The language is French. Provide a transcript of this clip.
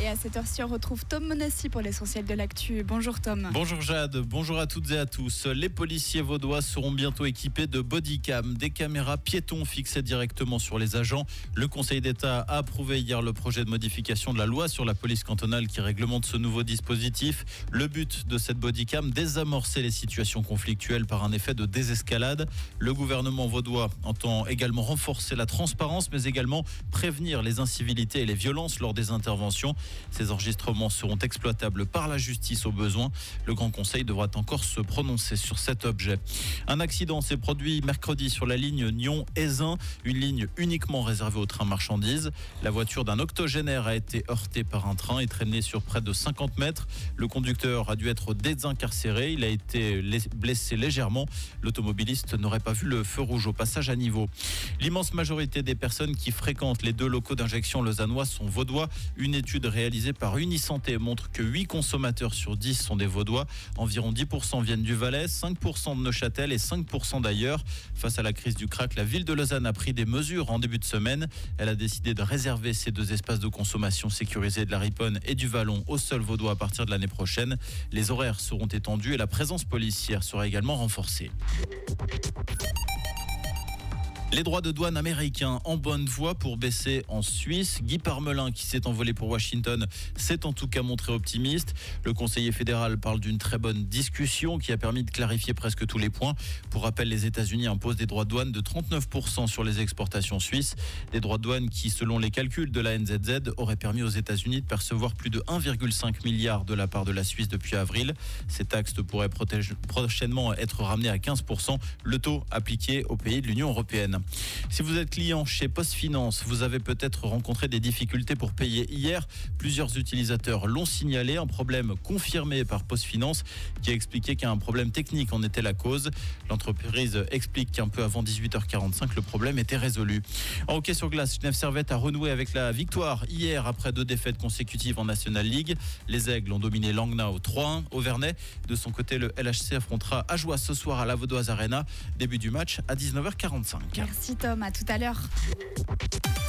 Et à cette heure-ci, on retrouve Tom Monassi pour l'essentiel de l'actu. Bonjour Tom. Bonjour Jade, bonjour à toutes et à tous. Les policiers vaudois seront bientôt équipés de bodycam, des caméras piétons fixées directement sur les agents. Le Conseil d'État a approuvé hier le projet de modification de la loi sur la police cantonale qui réglemente ce nouveau dispositif. Le but de cette bodycam, désamorcer les situations conflictuelles par un effet de désescalade. Le gouvernement vaudois entend également renforcer la transparence, mais également prévenir les incivilités et les violences lors des interventions. Ces enregistrements seront exploitables par la justice au besoin. Le Grand Conseil devra encore se prononcer sur cet objet. Un accident s'est produit mercredi sur la ligne Nyon-Aisin, une ligne uniquement réservée aux trains marchandises. La voiture d'un octogénaire a été heurtée par un train et traînée sur près de 50 mètres. Le conducteur a dû être désincarcéré. Il a été blessé légèrement. L'automobiliste n'aurait pas vu le feu rouge au passage à niveau. L'immense majorité des personnes qui fréquentent les deux locaux d'injection lausannois sont vaudois. Une étude réalisée par Unisanté montre que 8 consommateurs sur 10 sont des vaudois. Environ 10% viennent du Valais, 5% de Neuchâtel et 5% d'ailleurs. Face à la crise du crack, la ville de Lausanne a pris des mesures en début de semaine. Elle a décidé de réserver ces deux espaces de consommation sécurisés de la Riponne et du Vallon aux seuls vaudois à partir de l'année prochaine. Les horaires seront étendus et la présence policière sera également renforcée. Les droits de douane américains en bonne voie pour baisser en Suisse. Guy Parmelin, qui s'est envolé pour Washington, s'est en tout cas montré optimiste. Le conseiller fédéral parle d'une très bonne discussion qui a permis de clarifier presque tous les points. Pour rappel, les États-Unis imposent des droits de douane de 39% sur les exportations suisses. Des droits de douane qui, selon les calculs de la NZZ, auraient permis aux États-Unis de percevoir plus de 1,5 milliard de la part de la Suisse depuis avril. Ces taxes pourraient prochainement être ramenées à 15%, le taux appliqué aux pays de l'Union européenne. Si vous êtes client chez PostFinance, vous avez peut-être rencontré des difficultés pour payer hier. Plusieurs utilisateurs l'ont signalé, un problème confirmé par PostFinance qui a expliqué qu'un problème technique en était la cause. L'entreprise explique qu'un peu avant 18h45, le problème était résolu. En hockey sur glace, Genève Servette a renoué avec la victoire hier après 2 défaites consécutives en National League. Les Aigles ont dominé Langnau 3-1 au Vernet. De son côté, le LHC affrontera Ajoie ce soir à la Vaudoise Arena. Début du match à 19h45. Merci Tom, à tout à l'heure.